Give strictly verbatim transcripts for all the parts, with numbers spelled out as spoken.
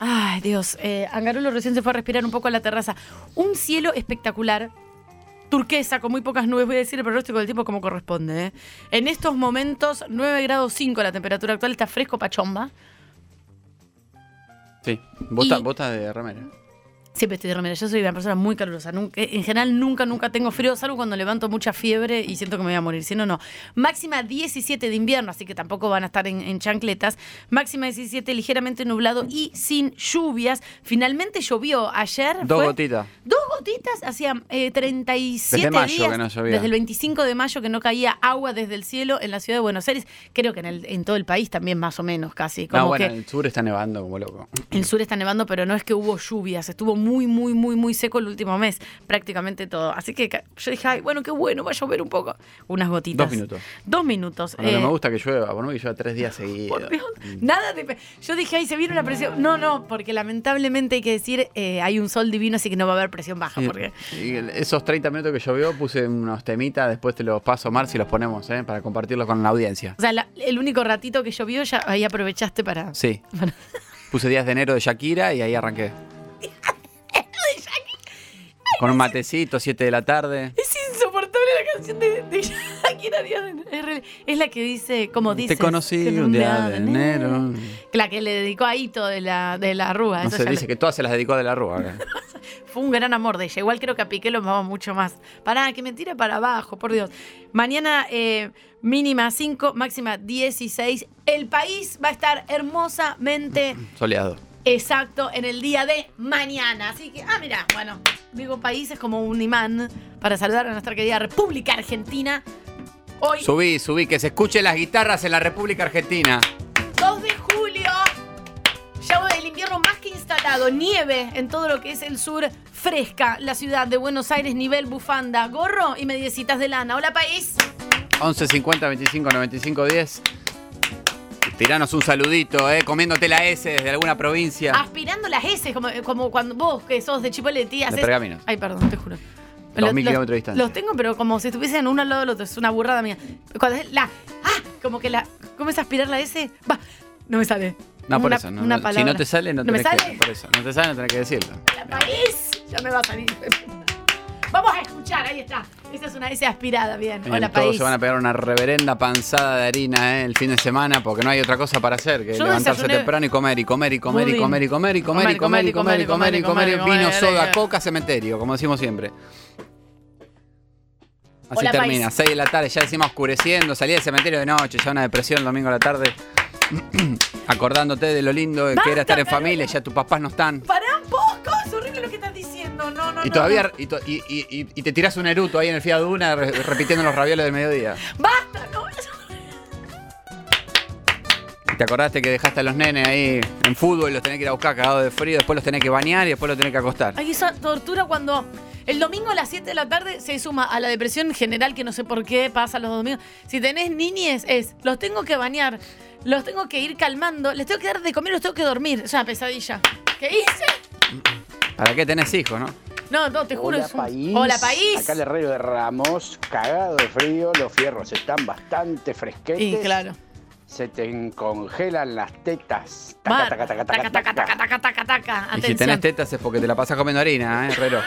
Ay, Dios. Eh, Angarulo recién se fue a respirar un poco a la terraza. Un cielo espectacular. Turquesa, con muy pocas nubes, voy a decir el pronóstico del tiempo como corresponde. ¿eh? En estos momentos, nueve grados cinco la temperatura actual, está fresco pachomba. Sí, vos estás de remera. Siempre estoy de remera, yo soy una persona muy calurosa. Nunca, en general nunca, nunca tengo frío, salvo cuando levanto mucha fiebre y siento que me voy a morir. Si no, no. Máxima diecisiete de invierno, así que tampoco van a estar en, en chancletas. Máxima diecisiete, ligeramente nublado y sin lluvias. Finalmente llovió ayer. Dos fue, gotitas. Dos gotitas, hacía eh, treinta y siete desde mayo días. Que no llovía. Desde el veinticinco de mayo que no caía agua desde el cielo en la ciudad de Buenos Aires. Creo que en, el, en todo el país también más o menos casi. Como no, bueno, que el sur está nevando como loco. el sur está nevando, pero no es que hubo lluvias. Estuvo muy, muy, muy, muy seco el último mes. Prácticamente todo. Así que yo dije, ay, bueno, qué bueno, va a llover un poco. Unas gotitas. Dos minutos. Dos minutos. Bueno, eh, me gusta que llueva, ¿no? Que llueva tres días seguidos. Por Dios, nada de... Yo dije, ay, se viene una presión. No, no, porque lamentablemente hay que decir, eh, hay un sol divino, así que no va a haber presión baja. Sí, porque... y esos treinta minutos que llovió, puse unos temitas, después te los paso, Marci, y los ponemos, ¿eh? Para compartirlos con la audiencia. O sea, la, el único ratito que llovió, ya ahí aprovechaste para... Sí. para... Puse días de enero de Shakira y ahí arranqué. Con un matecito, siete de la tarde. Es insoportable la canción de, de Shakira. Dios, es, es la que dice, como dice. Te conocí un día de enero. La que le dedicó a Hito de la, de la Rúa. No Eso se ya dice le... que todas se las dedicó de la Rúa. Fue un gran amor de ella. Igual creo que a Piqué lo amaba mucho más. Pará, que me tire para abajo, por Dios. Mañana eh, mínima cinco, máxima dieciséis. El país va a estar hermosamente soleado. Exacto, en el día de mañana. Así que, ah, mira, bueno, digo país es como un imán para saludar a nuestra querida República Argentina. Hoy, subí, subí, que se escuchen las guitarras en la República Argentina. dos de julio, ya el invierno más que instalado, nieve en todo lo que es el sur, fresca la ciudad de Buenos Aires, nivel bufanda, gorro y mediecitas de lana. Hola, país. once cincuenta veinticinco noventa y cinco diez. Tiranos un saludito, eh, comiéndote la S desde alguna provincia. Aspirando las S, como, como cuando vos, que sos de Chipoleti, haces... De Pergamino. Ay, perdón, te juro. Dos mil kilómetros de distancia. Los tengo, pero como si estuviesen uno al lado del otro. Es una burrada mía. Cuando es la... ¡Ah! Como que la... ¿Cómo es aspirar la S? Va, no me sale. No, por una, eso. No, una no, si no te sale, no, ¿No tenés me sale? que... Por eso, no te sale, no tenés que decirlo. ¡La país! Ya me va a salir. Vamos a escuchar, ahí está. Esa es una S aspirada, bien. bien. Hola, Todos país. se van a pegar una reverenda panzada de harina eh, el fin de semana porque no hay otra cosa para hacer que Yo levantarse desayuné... temprano y comer y comer y comer y comer y comer y comer y comer y comer y comer y comer y vino, soda, coca, cementerio, como decimos siempre. Así Hola, termina, país. seis de la tarde, ya encima oscureciendo, salí del cementerio de noche, ya una depresión el domingo a la tarde. Acordándote de lo lindo que era estar en familia, ya tus papás no están. ¡Pará un poco! Es horrible lo que estás diciendo. No, no, Y no, todavía no. Y, to, y, y, y, y te tirás un eruto ahí en el Fiaduna re, repitiendo los ravioles del mediodía. ¡Basta! No, eso... Y te acordaste que dejaste a los nenes ahí en fútbol y los tenés que ir a buscar cagados de frío, después los tenés que bañar y después los tenés que acostar. Hay esa tortura cuando el domingo a las siete de la tarde se suma a la depresión general que no sé por qué pasa los domingos. Si tenés niñes, es, los tengo que bañar, los tengo que ir calmando, les tengo que dar de comer, los tengo que dormir. Es una pesadilla. ¿Qué hice? ¿Para qué tenés hijos, no? No, no, te juro. Hola, es un... país. Hola, país. Acá el herrero de Ramos, cagado de frío, los fierros están bastante fresquetes. Y claro. Se te congelan las tetas. Mar, Taca, taca, taca, taca, taca, taca, taca, taca. Y Atención. si tenés tetas es porque te la pasás comiendo harina, ¿eh, herrero?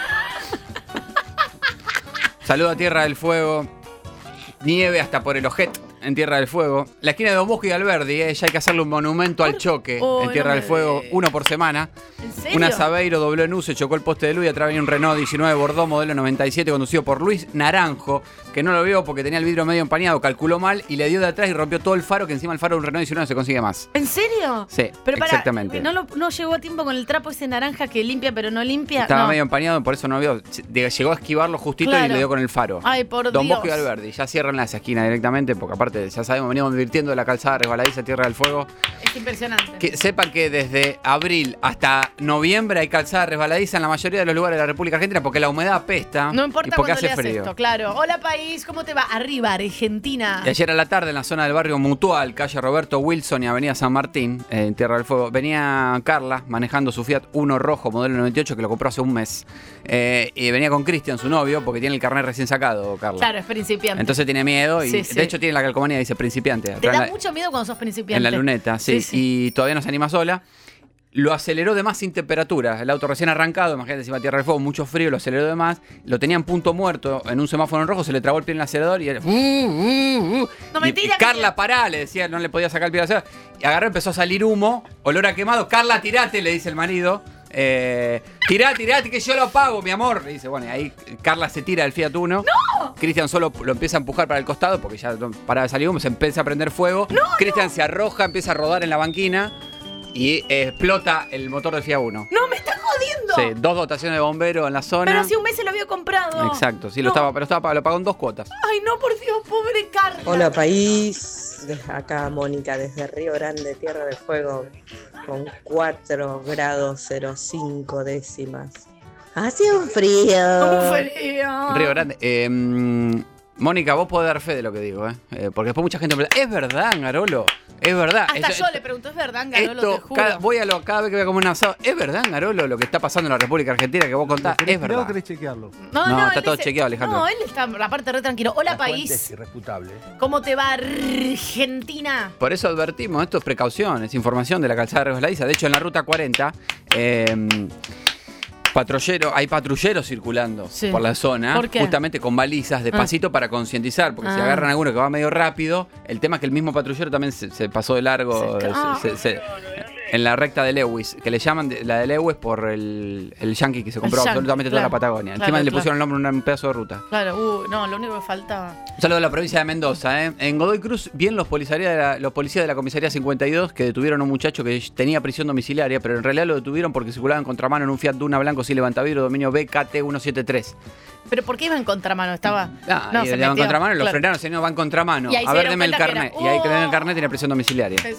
Saludo a Tierra del Fuego. Nieve hasta por el ojete en Tierra del Fuego. La esquina de Don Bosco y Alberdi, ¿eh? Ya hay que hacerle un monumento al choque Oh, en Tierra no del me Fuego, ve. uno por semana. ¿En serio? Una Sabeiro dobló en U, se chocó el poste de luz y atrás venía un Renault diecinueve Bordeaux modelo noventa y siete conducido por Luis Naranjo, que no lo vio porque tenía el vidrio medio empañado, calculó mal y le dio de atrás y rompió todo el faro, que encima el faro de un Renault diecinueve no se consigue más. ¿En serio? Sí, pero para, exactamente. ¿no, lo- ¿No llegó a tiempo con el trapo ese naranja que limpia pero no limpia? Estaba No. medio empañado, por eso no vio. Llegó a esquivarlo justito Claro. y le dio con el faro. Ay, por Don Dios. Bosco y Alberdi, ya cierran esa esquina directamente, porque aparte, ya sabemos, venimos divirtiendo de la calzada resbaladiza Tierra del Fuego. Es impresionante. Que sepan que desde abril hasta noviembre hay calzada resbaladiza en la mayoría de los lugares de la República Argentina porque la humedad apesta No y importa porque cuando hace leas frío. esto, claro. Hola, país, ¿cómo te va? Arriba, Argentina. Y ayer a la tarde en la zona del barrio Mutual, calle Roberto Wilson y avenida San Martín, eh, en Tierra del Fuego, venía Carla manejando su Fiat Uno rojo, modelo noventa y ocho, que lo compró hace un mes. Eh, y venía con Cristian, su novio, porque tiene el carnet recién sacado, Carla. Claro, es principiante. Entonces tiene miedo y Sí, sí. de hecho tiene la calcomanía, dice principiante. Te atrás da en la- mucho miedo cuando sos principiante. En la luneta, sí, Sí, sí. Y todavía no se anima sola. lo aceleró de más sin temperatura. El auto recién arrancado, imagínate encima Tierra del Fuego, mucho frío, lo aceleró de más. Lo tenía en punto muerto en un semáforo en rojo, se le trabó el pie en el acelerador y era... Uh, uh, uh. No, y, mentira, y Carla, que... pará, le decía, no le podía sacar el pie del acelerador. Y agarró, empezó a salir humo, olor a quemado. Carla, tirate, le dice el marido. Eh, tirá, tirate que yo lo apago, mi amor. Le dice, bueno, y ahí Carla se tira del Fiat Uno. ¡No! Cristian solo lo empieza a empujar para el costado porque ya para de salir humo, se empieza a prender fuego. No, Cristian no. se arroja, empieza a rodar en la banquina y eh, explota el motor del Fiat Uno. No, me estás jodiendo. Sí, dos dotaciones de bomberos en la zona. Pero hace un mes se lo había comprado. Exacto, sí, no. lo estaba, pero estaba, lo pagó en dos cuotas. Ay, no, por Dios, pobre Carla. Hola país, desde acá Mónica, desde Río Grande, Tierra del Fuego, con cuatro grados cero cinco décimas. Hace un frío. Un frío. Río Grande. Eh, Mónica, vos podés dar fe de lo que digo, ¿eh? Eh, porque después mucha gente me pregunta, ¿es verdad, Garolo? Es verdad. Hasta Esto- yo esto- le pregunto, ¿es verdad, Garolo? Esto, Te juro. cada, voy a lo, cada vez que voy a comer un asado, ¿es verdad, Garolo, lo que está pasando en la República Argentina que vos contás? Es verdad. ¿O querés chequearlo? No, No, no, está él todo dice- chequeado, Alejandro. No, él está aparte re tranquilo. Hola, La fuente es país. irrefutable. ¿Cómo te va, Argentina? Por eso advertimos, esto es precaución, es información de la calzada de Resbaladiza. De hecho, en la ruta cuarenta, eh, patrullero, hay patrulleros circulando Sí. por la zona, ¿Por qué? justamente con balizas despacito para concientizar, porque si Ah. agarran a alguno que va medio rápido, el tema es que el mismo patrullero también se, se pasó de largo Se- se- ah. se- se- en la recta de Lewis, que le llaman de- la de Lewis por el, el yankee que se compró yankee, absolutamente toda claro. la Patagonia. Claro, Encima le claro. pusieron el nombre a un pedazo de ruta. Claro, uh, no, lo único que faltaba. Un saludo a la provincia de Mendoza. ¿eh? En Godoy Cruz, bien los, polisaría de la- los policías de la comisaría cincuenta y dos que detuvieron a un muchacho que tenía prisión domiciliaria, pero en realidad lo detuvieron porque circulaba en contramano en un Fiat Duna blanco sin levantavidrio, dominio B K T ciento setenta y tres. ¿Pero por qué iba en contramano? Estaba. Ah, no, y se le van metió. contramano, lo Claro. frenaron, señor, va en contramano. Y ahí A se ver, dieron deme el cuenta que carnet. era- Y ahí que le den el ¡Oh! carnet tiene prisión domiciliaria. Eso.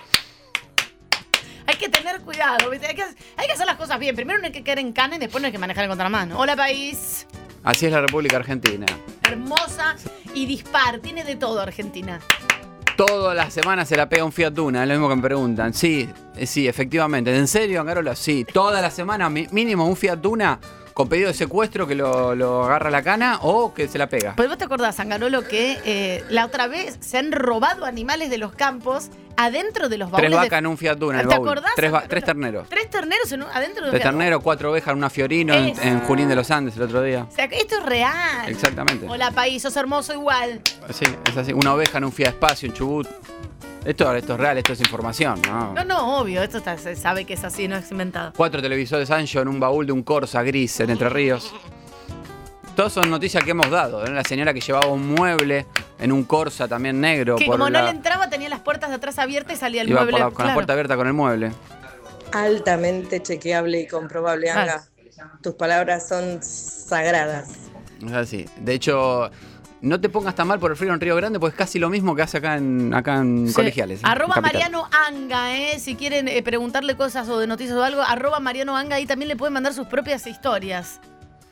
Hay que tener cuidado, ¿viste? Hay que, hay que hacer las cosas bien. Primero no hay que caer en cana y después no hay que manejar en contramano. Hola, país. Así es la República Argentina. Hermosa y dispar. Tiene de todo Argentina. Todas las semanas se la pega un Fiat Duna, es lo mismo que me preguntan. Sí, eh, sí, efectivamente. ¿En serio, Angarola? Sí. Todas las semanas mínimo un Fiat Duna con pedido de secuestro que lo, lo agarra la cana o que se la pega. Pues vos te acordás, Sangarolo, que eh, la otra vez se han robado animales de los campos adentro de los baúles. Tres vacas de... en un Fiat Duna, en el ¿Te baúl. acordás? Tres, va- Sangarolo? tres terneros. Tres terneros en un- adentro de un Tres Fiat. terneros, cuatro ovejas, una Fiorino en, Eso. en Junín de los Andes el otro día. O sea, que esto es real. Exactamente. Hola, país, sos hermoso igual. Sí, es así. Una oveja en un Fiat Espacio, en Chubut. Esto, esto es real, esto es información, ¿no? No, no, obvio, esto está- se sabe que es así, no es inventado. Cuatro televisores Ancho en un baúl de un Corsa gris en Entre Ríos. Todas son noticias que hemos dado. ¿eh? La señora que llevaba un mueble en un Corsa también negro. Que por como la- no le entraba, tenía las puertas de atrás abiertas y salía el iba mueble. por la- con la claro. puerta abierta con el mueble. Altamente chequeable y comprobable, Claro. Anga. Tus palabras son sagradas. Es así. De hecho, no te pongas tan mal por el frío en Río Grande, porque es casi lo mismo que hace acá en, acá en Sí. Colegiales. ¿eh? Arroba En Capital. Mariano Anga, ¿eh? Si quieren eh, preguntarle cosas o de noticias o algo, arroba Mariano Anga, ahí también le pueden mandar sus propias historias.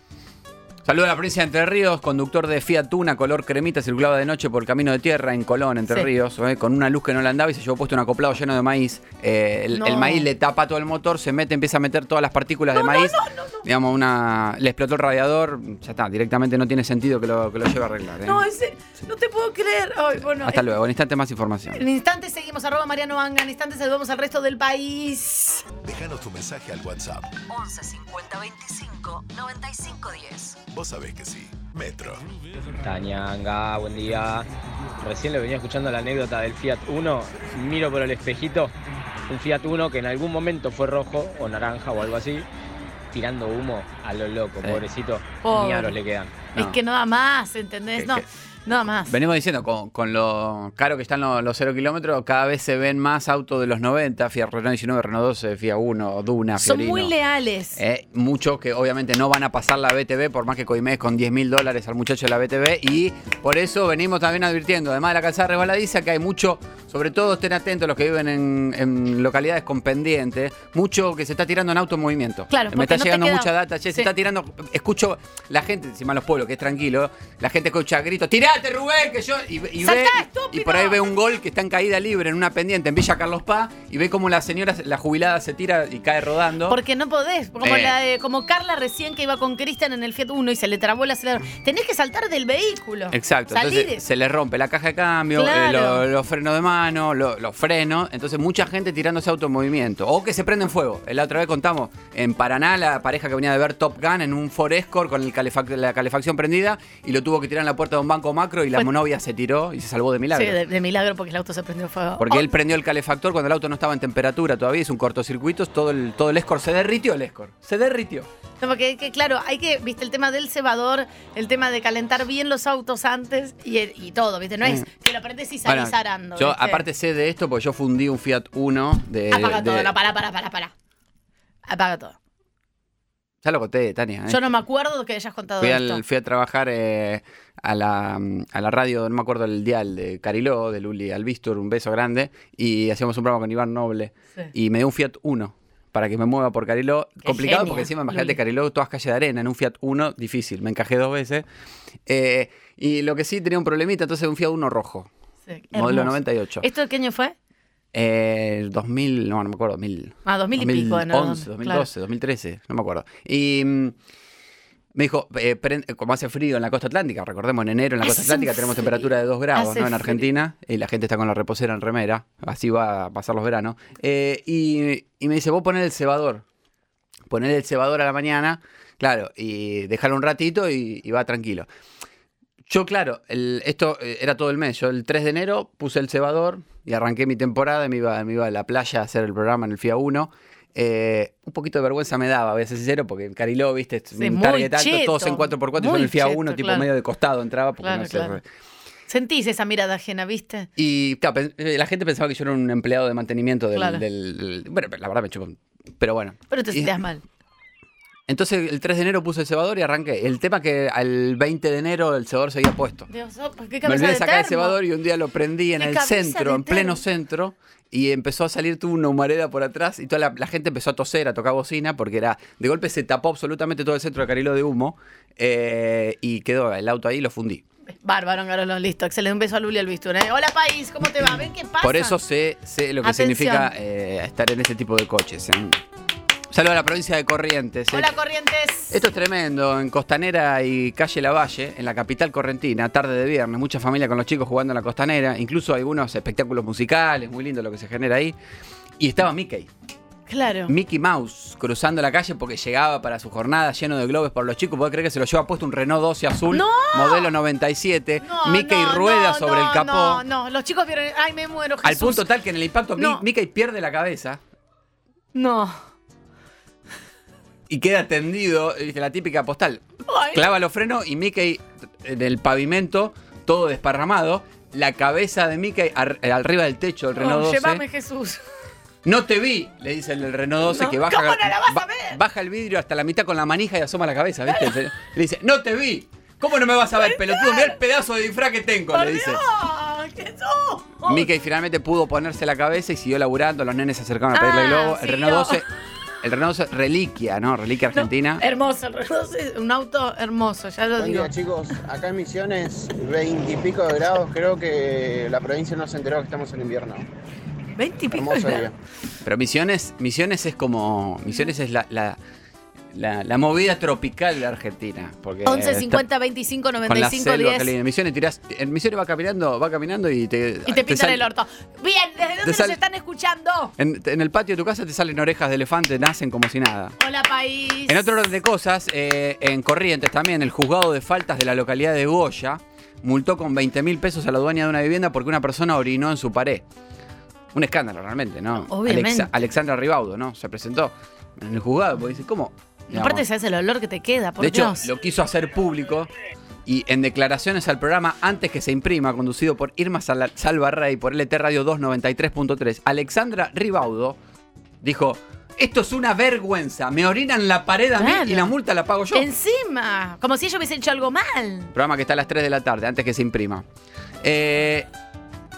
Saludo a la provincia de Entre Ríos, conductor de Fiat Tuna, color cremita, circulaba de noche por camino de tierra en Colón, Entre Sí. Ríos, eh, con una luz que no le andaba y se llevó puesto un acoplado lleno de maíz. Eh, el, No. el maíz le tapa todo el motor, se mete, empieza a meter todas las partículas de maíz. Digamos, una, le explotó el radiador, ya está, directamente no tiene sentido que lo, que lo lleve a arreglar. eh. No, ese, no te puedo creer. Ay, bueno, Hasta eh, luego, en instante más información. En instantes seguimos, arroba Mariano Anga, en instantes saludamos al resto del país. Déjanos tu mensaje al WhatsApp. once cincuenta veinticinco noventa y cinco diez. Vos sabés que sí. Metro. Tañanga, buen día. Recién le venía escuchando la anécdota del Fiat Uno. Miro por el espejito un Fiat Uno que en algún momento fue rojo o naranja o algo así, tirando humo a lo loco, Eh. pobrecito. Pobre. Ni aros le quedan. Es No. que no da más, ¿entendés? Que- No, que- no da más. Venimos diciendo, con, con lo caro que están los, los cero kilómetros, cada vez se ven más autos de los noventa, Fiat Renault diecinueve, Renault doce, Fiat Uno, Duna, Son Fiorino. muy leales. Eh, muchos que obviamente no van a pasar la B T V, por más que coimés con diez mil dólares al muchacho de la B T V, y por eso venimos también advirtiendo, además de la calzada resbaladiza, que hay mucho, sobre todo estén atentos los que viven en, en localidades con pendientes, mucho que se está tirando en auto en movimiento. Claro, Me porque está no te llegando queda- mucha data, che, Sí. se está tirando, escucho la gente, encima en los pueblos, que es tranquilo, la gente escucha gritos, tirá, saltate, Rubén, que yo. Y, y, ¡Saltá, ve, estúpido! y por ahí ve un gol que está en caída libre en una pendiente en Villa Carlos Paz y ve como la señora, la jubilada, se tira y cae rodando. Porque no podés. Como, Eh. la de- como Carla recién que iba con Cristian en el Fiat Uno y se le trabó el acelerador. Tenés que saltar del vehículo. Exacto, Salir. entonces se le rompe la caja de cambio, Claro. eh, lo- los frenos de mano, lo- los frenos, entonces mucha gente tirando ese auto en movimiento. O que se prende en fuego. La otra vez contamos, en Paraná, la pareja que venía de ver Top Gun en un Ford Escort con el calefac- la calefacción prendida y lo tuvo que tirar en la puerta de un banco macro y la Fue- novia se tiró y se salvó de milagro. Sí, de, de milagro porque el auto se prendió fuego. Porque Oh, él prendió el calefactor cuando el auto no estaba en temperatura todavía, hizo un cortocircuito, todo el, todo el Escort se derritió el Escort. Se derritió. no, porque que, claro, hay que, viste, el tema del cebador, el tema de calentar bien los autos antes y, y todo, viste, no es que lo prendes y salís Bueno, arando. yo ¿viste? aparte sé de esto porque yo fundí un Fiat Uno de... Apaga de- todo, no, pará, pará, pará, pará. Apaga todo. Ya lo conté, Tania. ¿eh? Yo no me acuerdo que hayas contado Fui, esto. al- fui a trabajar eh, a, la, a la radio, no me acuerdo el dial de Cariló, de Luli Albistur, un beso grande, y hacíamos un programa con Iván Noble, Sí. y me dio un Fiat Uno para que me mueva por Cariló. Qué Complicado genia, porque encima, imagínate, Luli. Cariló, todas calles de arena, en un Fiat Uno, difícil, me encajé dos veces. Eh, y lo que sí tenía un problemita, entonces un Fiat Uno rojo, Sí, modelo hermoso. noventa y ocho. ¿Esto de qué año fue? Eh, dos mil, no, no me acuerdo, dos mil. Ah, dos mil y pico, dos mil once, ¿no? dos mil doce, dos mil trece, no me acuerdo. Y mm, me dijo, eh, prend- como hace frío en la costa atlántica, recordemos, en enero en la costa Hace atlántica un tenemos frío, temperatura de dos grados, hace ¿no? En frío. Argentina, y la gente está con la reposera en remera, así va a pasar los veranos. Eh, y, y me dice, vos poner el cebador, poner el cebador a la mañana, claro, y dejarlo un ratito y, y va tranquilo. Yo, claro, el- esto eh, era todo el mes. Yo el tres de enero puse el cebador y arranqué mi temporada y me iba, me iba a la playa a hacer el programa en el Fiat Uno. Eh, un poquito de vergüenza me daba, voy a ser sincero, porque en Cariló, viste, es Sí, un muy target alto, cheto, todos en cuatro por cuatro, yo muy en el Fiat cheto, Uno, tipo claro. medio de costado entraba, porque Claro, no sé. claro. Sentís esa mirada ajena, ¿viste? Y claro, pen- eh, la gente pensaba que yo era un empleado de mantenimiento del... Claro. del- del- bueno, la verdad me chupó. Pero bueno. Pero te Y- sentías mal. Entonces el tres de enero puse el cebador y arranqué. El tema que al veinte de enero el cebador seguía puesto. Dios, oh, ¿qué Me cabeza olvidé de de sacar el termo? cebador y un día lo prendí en ¡Qué el cabeza centro, de en pleno termo! centro, y empezó a salir tuvo una humareda por atrás y toda la, la gente empezó a toser, a tocar bocina, porque era de golpe se tapó absolutamente todo el centro de Cariló de humo eh, y quedó el auto ahí y lo fundí. Bárbaro, Garolo, listo. Excelente. Un beso a Luli Albistur. ¿eh? Hola, país, ¿cómo te va? ¿Ven qué pasa? Por eso sé, sé lo que Atención. significa eh, estar en este tipo de coches. ¿eh? Saludo a la provincia de Corrientes. ¿eh? Hola, Corrientes. Esto es tremendo, en Costanera y Calle Lavalle, en la capital correntina, tarde de viernes, mucha familia con los chicos jugando en la Costanera, incluso algunos espectáculos musicales, muy lindo lo que se genera ahí. Y estaba Mickey, Claro. Mickey Mouse, cruzando la calle porque llegaba para su jornada lleno de globos por los chicos. ¿Podés creer que se lo lleva puesto un Renault doce azul, ¡No! modelo noventa y siete? No, Mickey no, rueda no, sobre no, el capó. No, no, los chicos vieron. Ay, me muero, Jesús. Al punto tal que en el impacto Mi- No. Mickey pierde la cabeza No. y queda tendido, ¿viste? La típica postal. Ay. Clava los frenos y Mickey en el pavimento, todo desparramado. La cabeza de Mickey ar- arriba del techo del Renault Oh, doce. llévame, Jesús. No te vi, le dice el del Renault doce, No, que baja, ¿cómo no la vas a ba- ver? baja el vidrio hasta la mitad con la manija y asoma la cabeza, ¿viste? Le dice, no te vi. ¿Cómo no me vas a ver, pelotudo? Mirá el pedazo de disfraz que tengo, ¡Por le dice. Dios! ¡Jesús! Mickey finalmente pudo ponerse la cabeza y siguió laburando. Los nenes se acercaron a pedirle Ah, el globo. El siguió. Renault doce, el Renault doce, reliquia, ¿no? Reliquia argentina. No, hermoso, el Renault es un auto hermoso, ya lo Buen digo. día, chicos. Acá en Misiones, veinte y pico de grados. Creo que la provincia no se enteró que estamos en invierno. veinte y pico. Hermoso de- día. Pero Misiones, Misiones es como. Misiones es la, la, la, la movida tropical de Argentina. Porque once está cincuenta veinticinco con noventa la y cinco selva, qué diez. lindo. En Misiones tirás. En Misiones va caminando, va caminando y te. Y te pintan sal- el orto. Bien, ¿desde dónde nos sal- están escuchando? En, en el patio de tu casa te salen orejas de elefante, nacen como si nada. Hola, país. En otro orden de cosas, eh, en Corrientes también, el juzgado de faltas de la localidad de Goya multó con veinte mil pesos a la dueña de una vivienda porque una persona orinó en su pared. Un escándalo realmente, ¿no? Obviamente. Alexa- Alexandra Ribaudo, ¿no? Se presentó en el juzgado porque dice, ¿cómo? Y aparte se hace el olor que te queda, por de hecho, Dios. lo quiso hacer público y en declaraciones al programa antes que se imprima, conducido por Irma Sal- Salvarrey por L T Radio dos noventa y tres punto tres, Alexandra Ribaudo dijo, esto es una vergüenza, me orinan la pared a mí Claro. y la multa la pago yo. Encima, como si ellos hubiesen hecho algo mal. Programa que está a las tres de la tarde, antes que se imprima. Eh,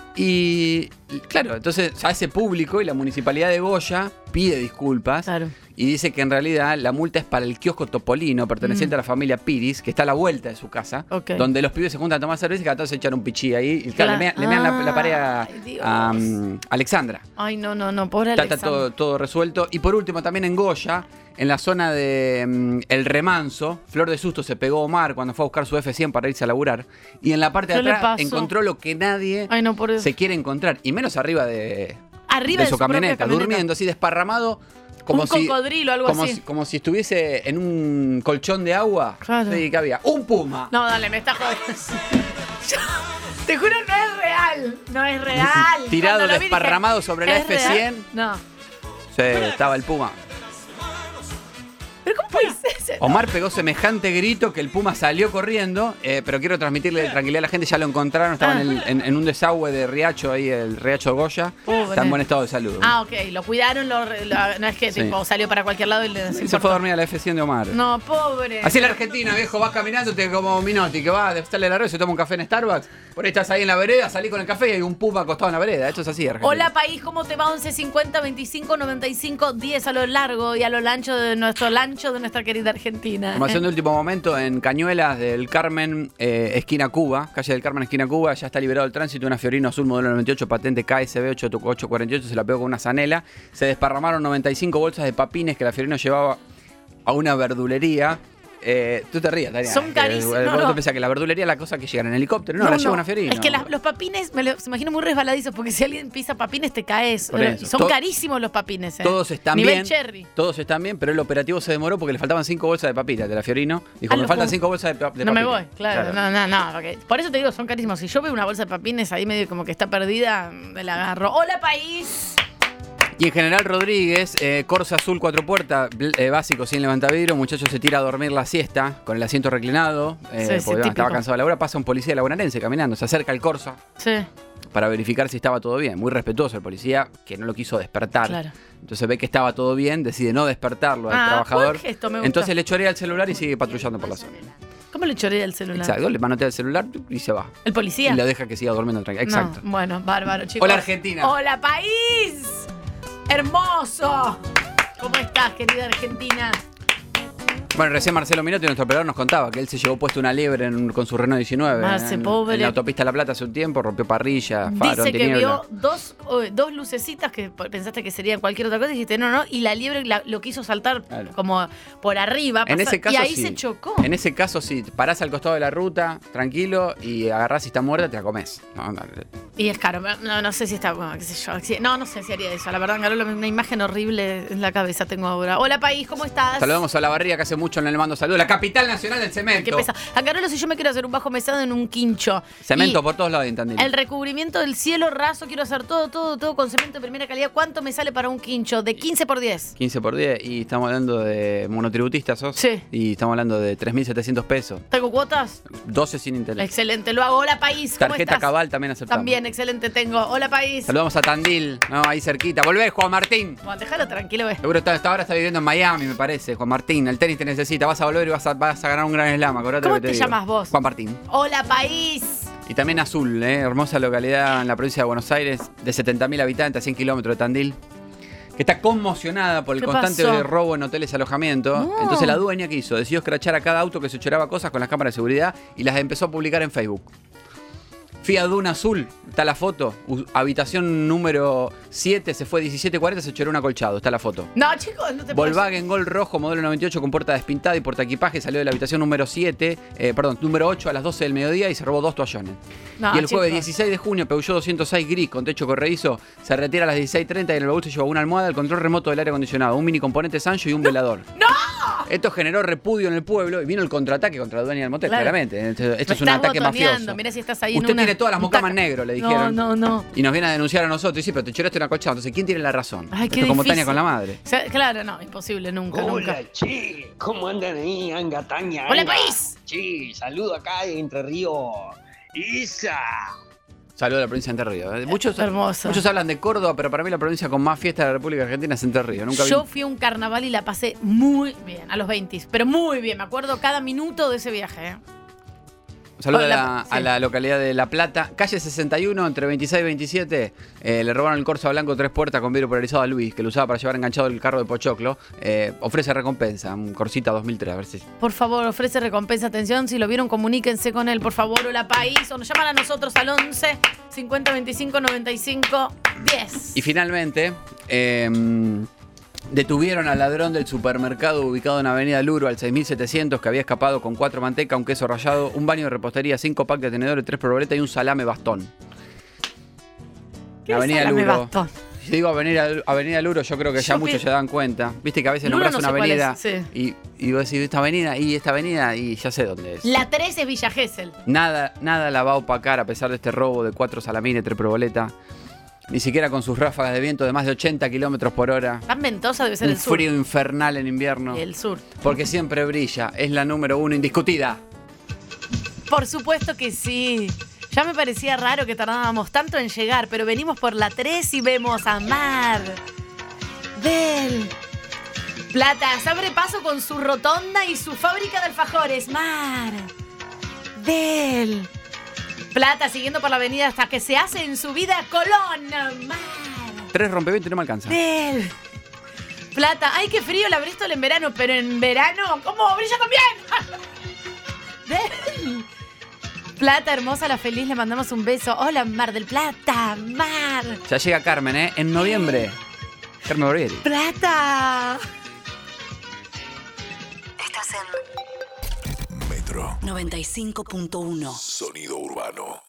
y claro, entonces ya ese público y la municipalidad de Goya pide disculpas. Claro. y dice que en realidad la multa es para el kiosco Topolino, perteneciente Mm. a la familia Piris, que está a la vuelta de su casa, Ok. donde los pibes se juntan a tomar cerveza y cada tanto se echan un pichí ahí. Y claro, Claro. le mean, le mean la, la pared a, Ay, Dios. a, um, Alexandra. Ay, no, no, no, pobre Está, Alexandra. está todo, todo resuelto. Y por último, también en Goya, en la zona de mm, El Remanso, Flor de Susto se pegó a Omar cuando fue a buscar su F cien para irse a laburar. Y en la parte de ¿Qué le atrás pasó? encontró lo que nadie Ay, no, por se quiere encontrar. Y menos arriba de, Arriba de su, propia camioneta, durmiendo así desparramado. Como Un si, cocodrilo, algo como así. Si, como si estuviese en un colchón de agua. Claro. Sí, que había un puma. No, dale, me está jodiendo. Yo- te juro, no es real. No es real. Tirado Cuando lo vi, desparramado dije, sobre la ¿es F real? cien. No. Sí, estaba el puma. ¿Pero cómo puede ser? Omar pegó semejante grito que el puma salió corriendo, eh, pero quiero transmitirle tranquilidad a la gente, ya lo encontraron, estaba en, el- en- en un desagüe de Riacho, ahí el Riacho Goya, Pobre. está en buen estado de salud. Ah, ok. Lo cuidaron, lo, lo- no es que Sí. tipo, salió para cualquier lado y le Y se importó. fue a dormir a la F cien de Omar. No, pobre. Así es la Argentina, viejo, vas caminando te como Minotti, que va, sale la red, se toma un café en Starbucks, por ahí estás ahí en la vereda, salí con el café y hay un puma acostado en la vereda, esto es así, Argentina. Hola país, ¿cómo te va? once cincuenta veinticinco noventa y cinco diez a lo largo y a lo ancho de nuestro lancho de nuestra querida Argentina. Información de último momento en Cañuelas del Carmen, eh, esquina Cuba, calle del Carmen, esquina Cuba, ya está liberado el tránsito, una Fiorino azul modelo noventa y ocho, patente K S B ocho ocho cuatro ocho, se la pegó con una zanela, se desparramaron noventa y cinco bolsas de papines que la Fiorino llevaba a una verdulería. Eh, tú te rías, Tania. Son que- carísimos, Vos no, no. te pensás que la verdulería es la cosa que llegan en helicóptero, no, la lleva una Fiorino. Es que las- los papines, me los imagino muy resbaladizos, porque si alguien pisa papines te caes. Por eso. Y son To- carísimos los papines. ¿eh? Todos están Nivel bien. cherry. Todos están bien, pero el operativo se demoró porque le faltaban cinco bolsas de papitas de la Fiorino. Dijo, Ah, me lo faltan puedo- cinco bolsas de, pa- de No me papitas. voy, claro. No, no, no. porque- por eso te digo, son carísimos. Si yo veo una bolsa de papines ahí medio como que está perdida, me la agarro. ¡Hola, país! Y en General Rodríguez, eh, Corsa azul cuatro puertas, bl- eh, básico sin levantavidrio, muchacho se tira a dormir la siesta con el asiento reclinado, eh, Sí, sí, porque bueno, estaba típico. cansado de la hora, pasa un policía lagunarense caminando, se acerca al Corsa Sí, para verificar si estaba todo bien. Muy respetuoso el policía, que no lo quiso despertar. claro. Entonces ve que estaba todo bien, decide no despertarlo al Ah, trabajador. buen gesto, me gusta. Entonces le chorea el celular y sigue patrullando por la zona. ¿Cómo le chorea el celular? Exacto, le manotea el celular y se va. ¿El policía? Y lo deja que siga durmiendo tranquilo. Exacto. No, bueno, bárbaro, chicos. Hola, Argentina. ¡Hola, país! ¡Hermoso! ¿Cómo estás, querida Argentina? Bueno, recién Marcelo Minotti, nuestro operador, nos contaba que él se llevó puesto una liebre en- con su Renault diecinueve. Marce, en, pobre. en la autopista La Plata hace un tiempo, rompió parrilla, faro, Dice que tiniebla. vio dos, oh, dos lucecitas que pensaste que serían cualquier otra cosa y dijiste no, no, y la liebre la- lo quiso saltar Claro. como por arriba En pasar, ese caso, y ahí sí. se chocó. En ese caso, sí, parás al costado de la ruta, tranquilo, y agarrás si está muerta, te la comés. No, no, Y es caro, no, no sé si está, bueno, qué sé yo, si- no, no sé si haría eso, la verdad, Carola, una imagen horrible en la cabeza tengo ahora. Hola, país, ¿cómo estás? Saludamos a la barriga que hace mucho no le mando saludos. La capital nacional del Qué cemento. pesa. A Carola, si yo me quiero hacer un bajo mesado en un quincho. Cemento y por todos lados en Tandil. el recubrimiento del cielo raso, quiero hacer todo, todo, todo con cemento de primera calidad. ¿Cuánto me sale para un quincho? De quince por diez. quince por diez y estamos hablando de monotributistas, ¿sos? Sí. Y estamos hablando de tres mil setecientos pesos. ¿Tengo cuotas? doce sin interés. Excelente, lo hago. Hola, país, ¿cómo Tarjeta estás? cabal también aceptamos. También, excelente, tengo. Hola, país. Saludamos a Tandil, ¿no? Ahí cerquita. Volvé, Juan Martín. Bueno, déjalo tranquilo, ve. Seguro está, hasta ahora está viviendo en Miami, me parece. Juan Martín, el tenis te necesita. Vas a volver y vas a, vas a ganar un gran slam. Acordate ¿Cómo lo que te digo. llamas vos? Juan Martín. Hola, país. Y también Azul, ¿eh? Hermosa localidad en la provincia de Buenos Aires, de setenta mil habitantes, a cien kilómetros de Tandil. Que está conmocionada por el ¿Qué constante pasó? robo en hoteles y alojamiento. No. Entonces la dueña, ¿qué hizo? Decidió escrachar a cada auto que se choraba cosas con las cámaras de seguridad y las empezó a publicar en Facebook. Fiat Duna Azul, está la foto. U- habitación número siete, se fue diecisiete cuarenta, se choró un acolchado, está la foto. No, chicos, no te puedo. Volkswagen Gol rojo, modelo noventa y ocho con puerta despintada y portaequipaje, salió de la habitación número siete, eh, perdón, número ocho a las doce del mediodía y se robó dos toallones. No, y el jueves chicos. dieciséis de junio, Peugeot doscientos seis gris con techo corredizo, se retira a las dieciséis treinta y en el baúl se llevó una almohada, el control remoto del aire acondicionado, un mini componente Sancho y un velador. ¡No! Esto generó repudio en el pueblo y vino el contraataque contra la dueña del motel, Claro. claramente. Esto, esto Me es un estás ataque botoneando, mafioso. mirá si estás ahí en Usted una- tiene todas las un mocamas taca. negro, le No, dijeron. no, no. Y nos viene a denunciar a nosotros. Y sí, pero te choraste una colchada. Entonces, ¿quién tiene la razón? Ay, Esto qué es como difícil. Tania con la madre. O sea, claro, no, imposible, nunca, nunca. Hola, che, ¿cómo andan ahí, Anga, Tania? Hola, Anga? país. Che, saludo acá de Entre Ríos. ¡Isa! Saludos a la provincia de Entre Ríos. Eh, Muchos, Hermosa. muchos hablan de Córdoba, pero para mí la provincia con más fiesta de la República Argentina es Entre Ríos. Nunca vi- Yo fui a un carnaval y la pasé muy bien, a los veinte, pero muy bien. Me acuerdo cada minuto de ese viaje. ¿eh? Saludos a, Hola, la, sí. a la localidad de La Plata. Calle sesenta y uno, entre veintiséis y veintisiete. Eh, le robaron el Corsa blanco tres puertas con vidrio polarizado a Luis, que lo usaba para llevar enganchado el carro de Pochoclo. Eh, ofrece recompensa, un Corsita dos mil tres, a ver si... Por favor, ofrece recompensa, atención. Si lo vieron, comuníquense con él, por favor. Hola, país. O nos llaman a nosotros al once cincuenta veinticinco noventa y cinco diez. Y finalmente, eh, detuvieron al ladrón del supermercado ubicado en Avenida Luro al seis mil setecientos, que había escapado con cuatro manteca, un queso rallado, un baño de repostería, cinco packs de tenedores, tres proboletas y un salame bastón. ¿Qué Avenida salame Luro. bastón? Si digo Avenida, Avenida Luro, yo creo que ya Yo muchos pi- se dan cuenta. Viste que a veces Luro nombras no una sé cuál avenida es, sí. y, y vos decís, esta avenida, y esta avenida, y ya sé dónde es. La tres es Villa Gesell. Nada, nada la va a opacar a pesar de este robo de cuatro salamines, tres proboletas. Ni siquiera con sus ráfagas de viento de más de ochenta kilómetros por hora. Tan ventosa debe ser Un el sur. frío infernal en invierno. El sur. Porque siempre brilla. Es la número uno indiscutida. Por supuesto que sí. Ya me parecía raro que tardábamos tanto en llegar, pero venimos por la tres y vemos a Mar del Plata. Se abre paso con su rotonda y su fábrica de alfajores. Mar del Plata, siguiendo por la avenida hasta que se hace en su vida Colón. Mar Tres rompevientos y no me alcanza. del Plata. Ay, qué frío la Bristol en verano, pero en verano, ¿cómo brilla también? Del Plata, hermosa, la feliz, le mandamos un beso. Hola, Mar del Plata, Mar. Ya llega Carmen, ¿eh? En noviembre. Carmen Borghetti. Plata. Estás en Metro. noventa y cinco punto uno. Sonido urbano.